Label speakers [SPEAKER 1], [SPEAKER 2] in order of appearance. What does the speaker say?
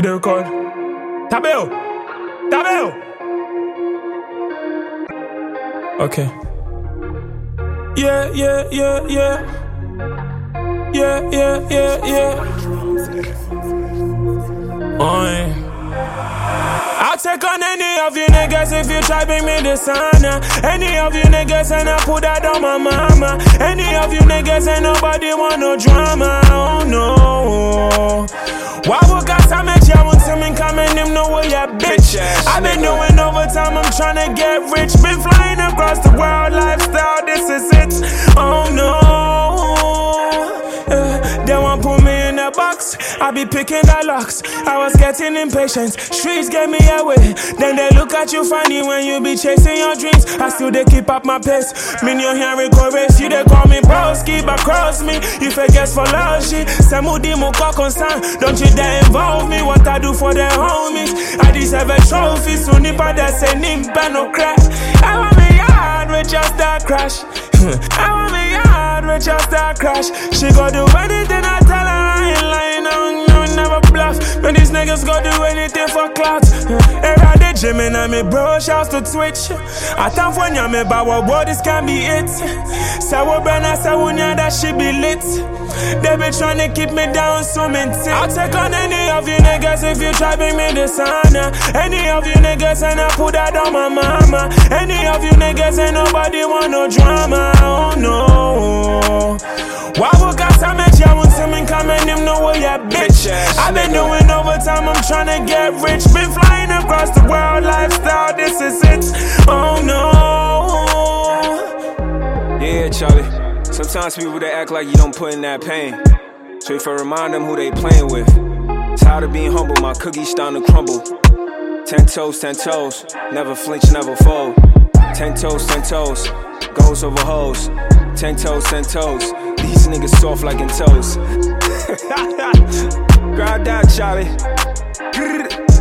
[SPEAKER 1] You don't record? Tabel! Okay. Yeah. I'll take on any of you niggas if you try bring me this honor. Any of you niggas and I put that on my mama. Any of you niggas and nobody want no drama. Oh no. Why would God tell me you want to me coming him no way, yeah, bitch. I've been doing overtime, I'm trying to get rich. Been flying across the world, lifestyle, this is it. Oh no. They won't put me in a box, I be picking the locks. I was getting impatient, streets gave me away. Then they look at you funny when you be chasing your dreams. I still they keep up my pace. Me you hearing chorus, you they call me broski, but cross me. If I guess for logic, Samudi Muka concern. Don't you dare involve me, what I do for the homies. I deserve a trophy, so nipa that say nimpa no crack. I want me yard with just that crash. I want me yard with just that crash. She go do anything I tell her, I ain't lying, I never bluff. When these niggas go do anything for clout. Era the gym and I'm a bro, shouts to Twitch. I thought when you're me, but what this can be it. Sawo Brenna, Sawunya, that she be lit. They be trying to keep me down, so minty. I'll take on any of you niggas if you try bring me this honor. Any of you niggas and I put that on my mama. Any of you niggas and nobody want no drama. Oh no. Why would God tell me you want to me coming him no way, yeah, bitch. I've been doing overtime, I'm trying to get rich. Been flying across the world, lifestyle, this is it. Oh no.
[SPEAKER 2] Yeah, Charlie. Sometimes people they act like you don't put in that pain. So if I remind them who they playing with. Tired of being humble, my cookies starting to crumble. 10 toes, never flinch, never fold. 10 toes, goes over hoes. 10 toes, these niggas soft like in toes. Grab that, Charlie.